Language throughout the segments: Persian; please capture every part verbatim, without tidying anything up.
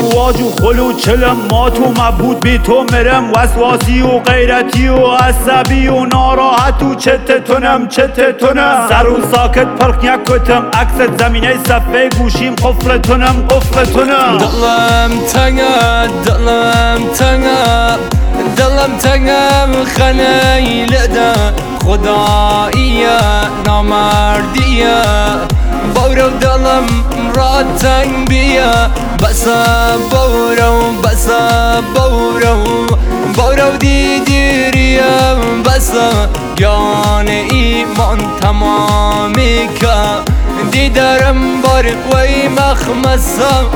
رواج و خلو چلم ما تو مبهوت بی تو مرم وسواسی و غیرتی و عصبی و ناراحت و چت تونم چت تونم سر و ساکت پرک نکتم عکس زمینه صفحه گوشیم قفل تونم قفل تونم دلم تنگه دلم تنگه دلم تنگم خنیلده خداییه نامردیه بورو دلم را تنگ بیه بسا بورو بسا بورو بورو دیدیریم بسا جان ایمان تمامی که دیدارم بار وی مخمسه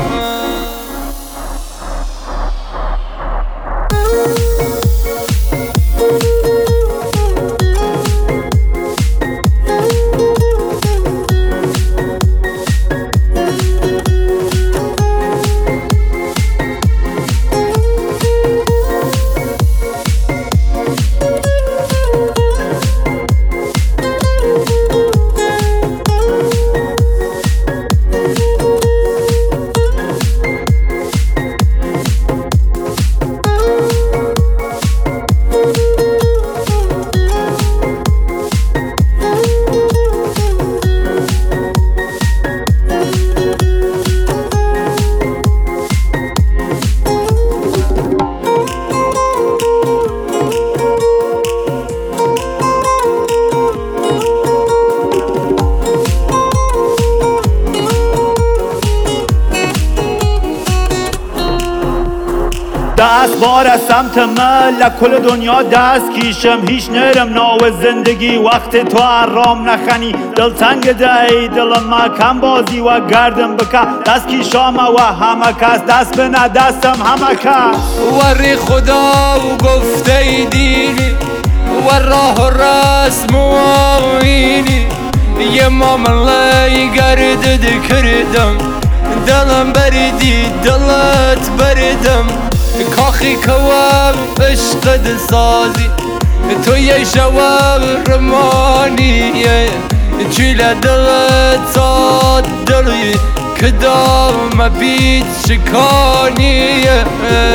دست بار از سمت من لکل دنیا دست کیشم هیچ نرم ناو زندگی وقت تو حرام نخنی دل تنگ دهی دلم ما کم بازی و گردم بکه دست کیشام و همه کس دست بنا دستم همه کس وری خدا و گفته دینی و راه و رسم و آینی یه معامله گردد کردم دلم بردی دلت بردم کاخی کوام عشق دل سازی تو یه شواب رمانیه چیل دلت ساد دلی کدام بید شکانیه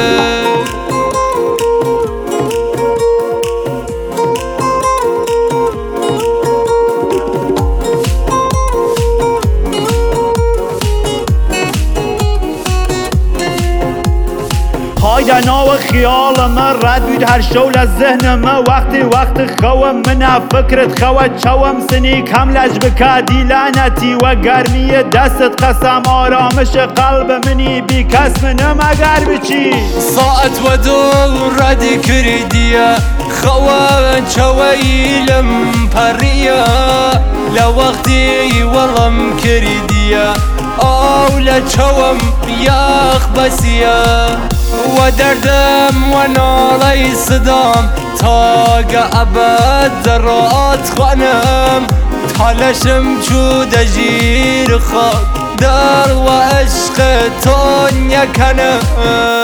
هایده ناو خیال من رد بود هر شول از ذهن من وقتی وقت خوام من فکرت خواد چوم سنی کم لج بکدی لعنتی و گرمی دستت قسم آرامش قلب منی بی کس منم اگر بچی ساعت و دو ردی کردیه خواه چویلم پریه لوقتی ولم کردیه اولا چوم یخ بسیه و دردم و نالی صدام تاگه ابد ذرات خانم تالشم چو دجیر خاک در و عشق تو نکنم